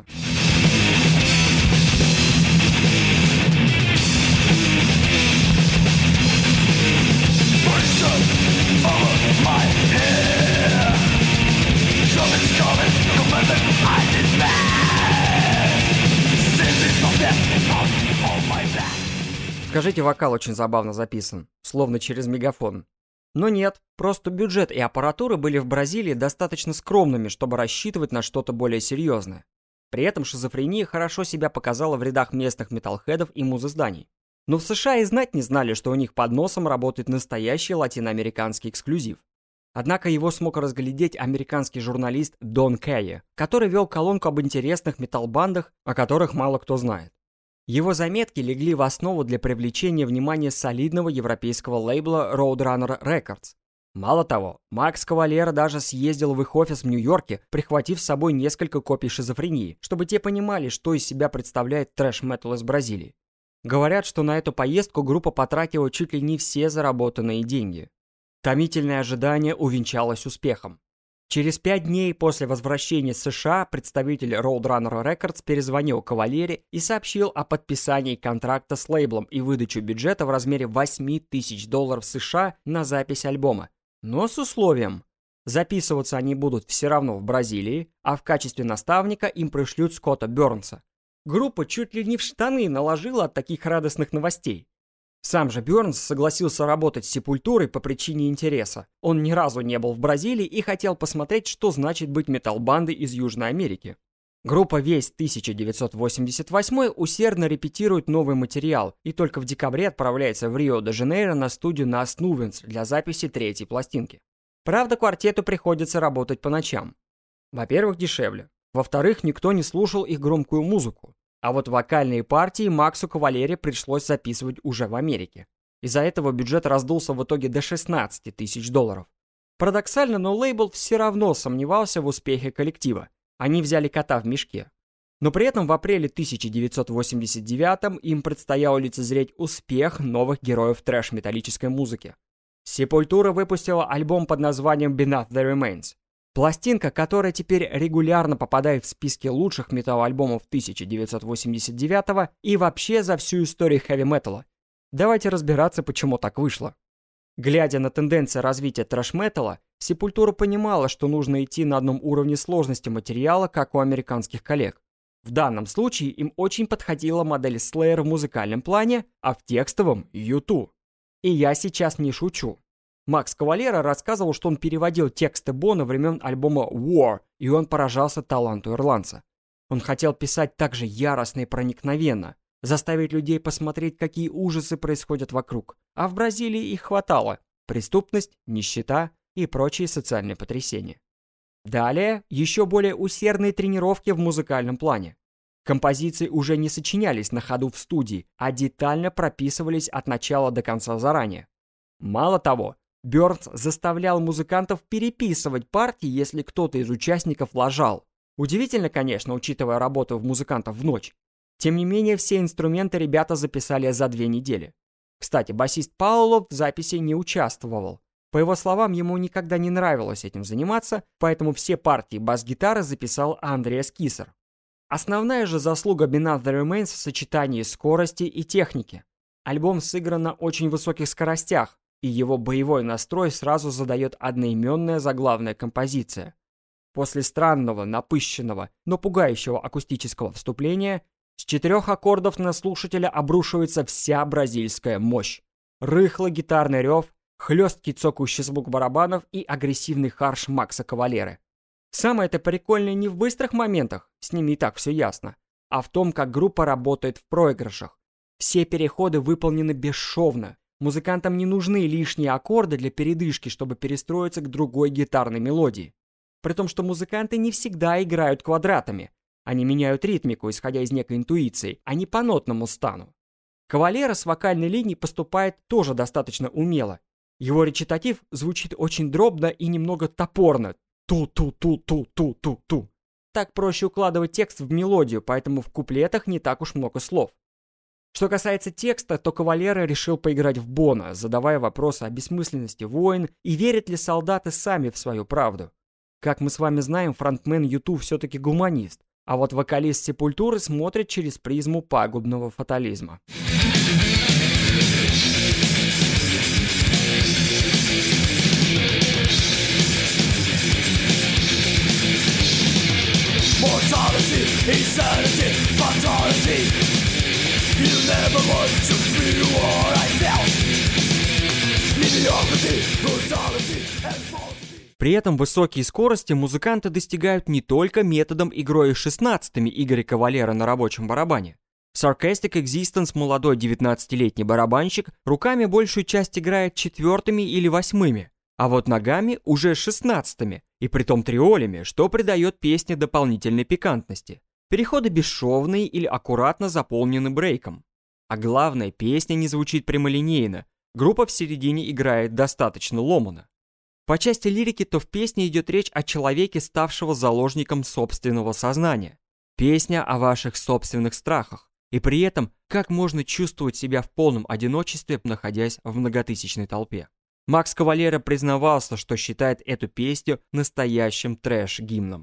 [SPEAKER 1] Скажите, вокал очень забавно записан, словно через мегафон. Но нет, просто бюджет и аппаратура были в Бразилии достаточно скромными, чтобы рассчитывать на что-то более серьезное. При этом «Шизофрения» хорошо себя показала в рядах местных металлхедов и музызданий. Но в США и знать не знали, что у них под носом работает настоящий латиноамериканский эксклюзив. Однако его смог разглядеть американский журналист Дон Кэйи, который вел колонку об интересных метал-бандах, о которых мало кто знает. Его заметки легли в основу для привлечения внимания солидного европейского лейбла Roadrunner Records. Мало того, Макс Кавалера даже съездил в их офис в Нью-Йорке, прихватив с собой несколько копий «Шизофрении», чтобы те понимали, что из себя представляет трэш-метал из Бразилии. Говорят, что на эту поездку группа потратила чуть ли не все заработанные деньги. Томительное ожидание увенчалось успехом. Через пять дней после возвращения с США представитель Roadrunner Records перезвонил Кавалере и сообщил о подписании контракта с лейблом и выдаче бюджета в размере восемь тысяч долларов США на запись альбома. но с условием. Записываться они будут все равно в Бразилии, а в качестве наставника им пришлют Скотта Бернса. Группа чуть ли не в штаны наложила от таких радостных новостей. Сам же Бернс согласился работать с Сепультурой по причине интереса. Он ни разу не был в Бразилии и хотел посмотреть, что значит быть метал-бандой из Южной Америки. Группа весь тысяча девятьсот восемьдесят восьмой усердно репетирует новый материал и только в декабре отправляется в Рио-де-Жанейро на студию Nas Nuvens для записи третьей пластинки. Правда, квартету приходится работать по ночам. Во-первых, дешевле. Во-вторых, никто не слушал их громкую музыку. А вот вокальные партии Максу Кавалери пришлось записывать уже в Америке. Из-за этого бюджет раздулся в итоге до шестнадцати тысяч долларов. Парадоксально, но лейбл все равно сомневался в успехе коллектива. Они взяли кота в мешке. Но при этом в апреле тысяча девятьсот восемьдесят девятом им предстояло лицезреть успех новых героев трэш-металлической музыки. Sepultura выпустила альбом под названием Beneath the Remains. Пластинка, которая теперь регулярно попадает в списки лучших метал-альбомов тысяча девятьсот восемьдесят девятого и вообще за всю историю хэви-металла. Давайте разбираться, почему так вышло. Глядя на тенденции развития трэш-металла, Sepultura понимала, что нужно идти на одном уровне сложности материала, как у американских коллег. В данном случае им очень подходила модель Slayer в музыкальном плане, а в текстовом — ю ту. И я сейчас не шучу. Макс Кавалера рассказывал, что он переводил тексты Бона времен альбома War, и он поражался таланту ирландца. Он хотел писать так же яростно и проникновенно, заставить людей посмотреть, какие ужасы происходят вокруг. А в Бразилии их хватало. Преступность, нищета и прочие социальные потрясения. Далее, еще более усердные тренировки в музыкальном плане. Композиции уже не сочинялись на ходу в студии, а детально прописывались от начала до конца заранее. Мало того, Бернс заставлял музыкантов переписывать партии, если кто-то из участников лажал. Удивительно, конечно, учитывая работу музыкантов в ночь. Тем не менее, все инструменты ребята записали за две недели. Кстати, басист Пауло в записи не участвовал. По его словам, ему никогда не нравилось этим заниматься, поэтому все партии бас-гитары записал Андреас Кисер. Основная же заслуга Beneath the Remains в сочетании скорости и техники. Альбом сыгран на очень высоких скоростях, и его боевой настрой сразу задает одноименная заглавная композиция. После странного, напыщенного, но пугающего акустического вступления с четырех аккордов на слушателя обрушивается вся бразильская мощь. Рыхлый гитарный рев, хлесткий цокающий звук барабанов и агрессивный харш Макса Кавалеры. Самое-то прикольное не в быстрых моментах, с ними и так все ясно, а в том, как группа работает в проигрышах. Все переходы выполнены бесшовно. Музыкантам не нужны лишние аккорды для передышки, чтобы перестроиться к другой гитарной мелодии. При том, что музыканты не всегда играют квадратами. Они меняют ритмику, исходя из некой интуиции, а не по нотному стану. Кавалера с вокальной линии поступает тоже достаточно умело. Его речитатив звучит очень дробно и немного топорно. Ту-ту-ту-ту-ту-ту-ту. Так проще укладывать текст в мелодию, поэтому в куплетах не так уж много слов. Что касается текста, то Кавалера решил поиграть в Бона, задавая вопросы о бессмысленности войн и верят ли солдаты сами в свою правду. Как мы с вами знаем, фронтмен ю ту все-таки гуманист, а вот вокалист Сепультуры смотрит через призму пагубного фатализма. Mortality, insanity, fatality. You never want to feel what I felt. Mediocrity, brutality and falsity. При этом высокие скорости музыканты достигают не только методом игрой шестнадцатыми Игоря Кавалера на рабочем барабане. В Sarcastic Existence молодой девятнадцатилетний барабанщик руками большую часть играет четвертыми или восьмыми, а вот ногами уже шестнадцатыми, и притом триолями, что придает песне дополнительной пикантности. Переходы бесшовные или аккуратно заполнены брейком. А главное, песня не звучит прямолинейно, группа в середине играет достаточно ломано. По части лирики, то в песне идет речь о человеке, ставшего заложником собственного сознания. Песня о ваших собственных страхах. И при этом, как можно чувствовать себя в полном одиночестве, находясь в многотысячной толпе. Макс Кавалера признавался, что считает эту песню настоящим трэш-гимном.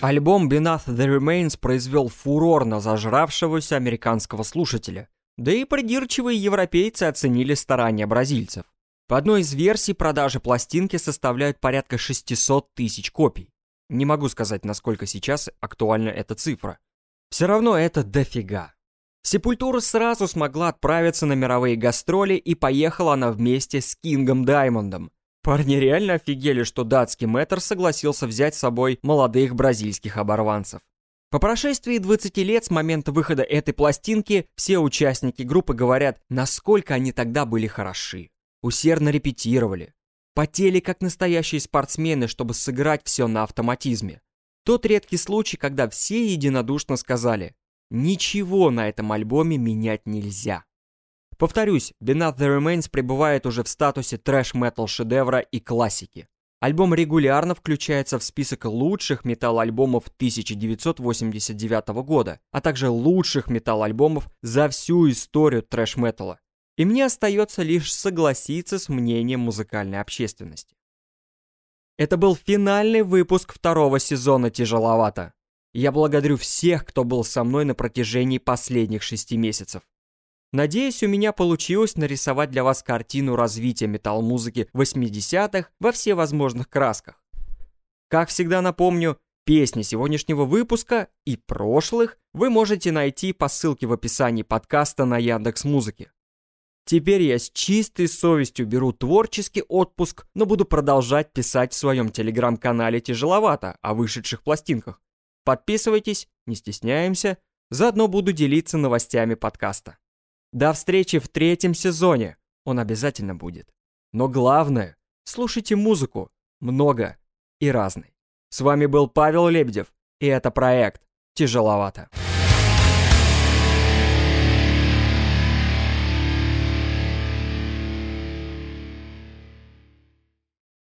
[SPEAKER 1] Альбом Beneath the Remains произвел фурор на зажравшегося американского слушателя, да и придирчивые европейцы оценили старания бразильцев. По одной из версий продажи пластинки составляют порядка шестьсот тысяч копий. Не могу сказать, насколько сейчас актуальна эта цифра. Все равно это дофига. Сепультура сразу смогла отправиться на мировые гастроли, и поехала она вместе с Кингом Даймондом. Парни реально офигели, что датский мэтр согласился взять с собой молодых бразильских оборванцев. По прошествии двадцати лет с момента выхода этой пластинки все участники группы говорят, насколько они тогда были хороши. Усердно репетировали. Потели как настоящие спортсмены, чтобы сыграть все на автоматизме. Тот редкий случай, когда все единодушно сказали: ничего на этом альбоме менять нельзя. Повторюсь, Beneath the Remains пребывает уже в статусе трэш-метал шедевра и классики. Альбом регулярно включается в список лучших метал-альбомов тысяча девятьсот восемьдесят девятого года, а также лучших метал-альбомов за всю историю трэш-металла. И мне остается лишь согласиться с мнением музыкальной общественности. Это был финальный выпуск второго сезона «Тяжеловато». Я благодарю всех, кто был со мной на протяжении последних шести месяцев. Надеюсь, у меня получилось нарисовать для вас картину развития метал-музыки восьмидесятых во всевозможных красках. Как всегда напомню, песни сегодняшнего выпуска и прошлых вы можете найти по ссылке в описании подкаста на Яндекс.Музыке. Теперь я с чистой совестью беру творческий отпуск, но буду продолжать писать в своем телеграм-канале «Тяжеловато» о вышедших пластинках. Подписывайтесь, не стесняемся, заодно буду делиться новостями подкаста. До встречи в третьем сезоне, он обязательно будет. Но главное, слушайте музыку, много и разной. С вами был Павел Лебедев, и это проект «Тяжеловато».